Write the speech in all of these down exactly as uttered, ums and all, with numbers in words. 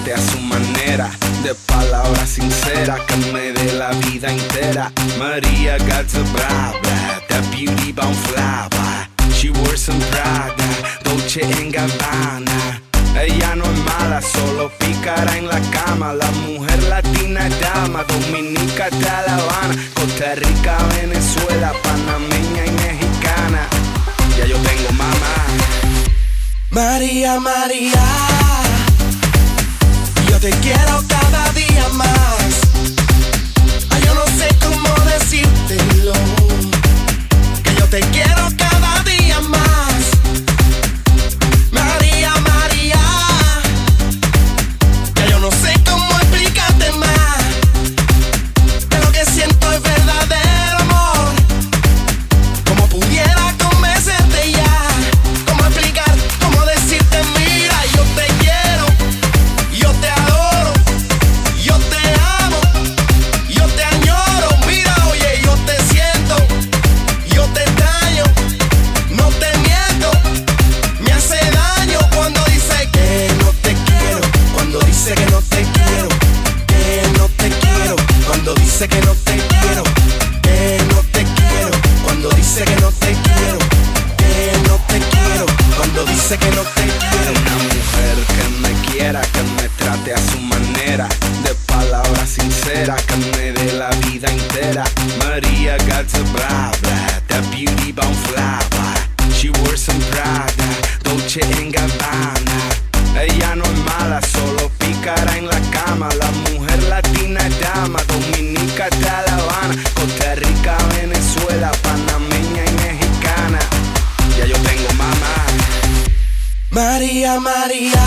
trate a su manera, de palabras sinceras que me dé la vida entera. Maria got the bra bra, that beauty bound fly by. She wears some Prada, Dolce and Gabbana. Ella no es mala, solo pícara en la cama. La mujer latina es dama, dominica de La Habana, Costa Rica, Venezuela, panameña y mexicana. Ya yo tengo mamá. María, María, yo te quiero cada día más. Ay, yo no sé cómo decírtelo, que yo te quiero cada día más. María, María, ya yo no sé cómo explicarte más, que lo que siento es verdadero amor. Como pudiera convencerte ya, cómo explicar, cómo decirte, mira, yo te quiero, yo te adoro, yo te amo, yo te añoro. Mira, oye, yo te siento, yo te extraño, no te miento. Me hace daño cuando dice que no te quiero, cuando dice que no te quiero, que no te quiero, cuando dice que no te quiero, que no te quiero, cuando dice que no te quiero, que no te quiero, cuando dice que no te quiero. Una mujer que me quiera, que me trate a su manera, de palabras sinceras que me dé la vida entera. Maria got the bra bra, that beauty bound fly by. She wears some Prada, Dolce and Gabbana. Ella no es mala, solo pícara en la cama. La mujer latina es dama, dominica de La Habana, Costa Rica, Venezuela, panameña y mexicana. Ya yo tengo mamá. María, María,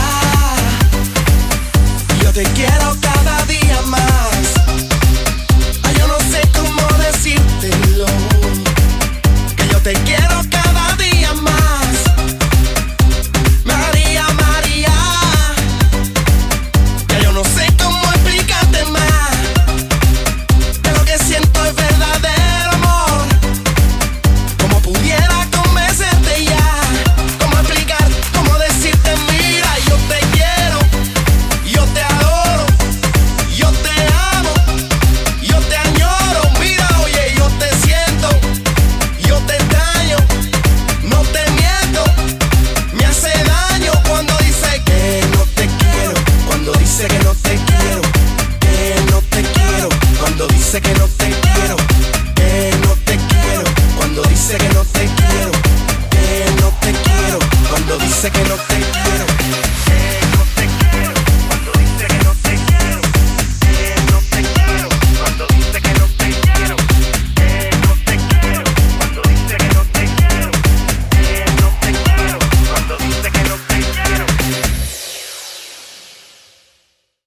yo te quiero cada día más. Ay, yo no sé cómo decírtelo, que yo te quiero cada día más. María, María, ya yo no sé cómo explicarte más, que lo que siento es verdadero amor. Como pudiera convencerte ya, cómo explicar, cómo decirte, mira, yo te quiero, yo te adoro, yo te amo, yo te añoro. Mira, oye, yo te siento, yo te extraño, no te miento. Me hace daño cuando dice que no te quiero, cuando dice que no te quiero, que no te quiero, cuando dice que no te quiero.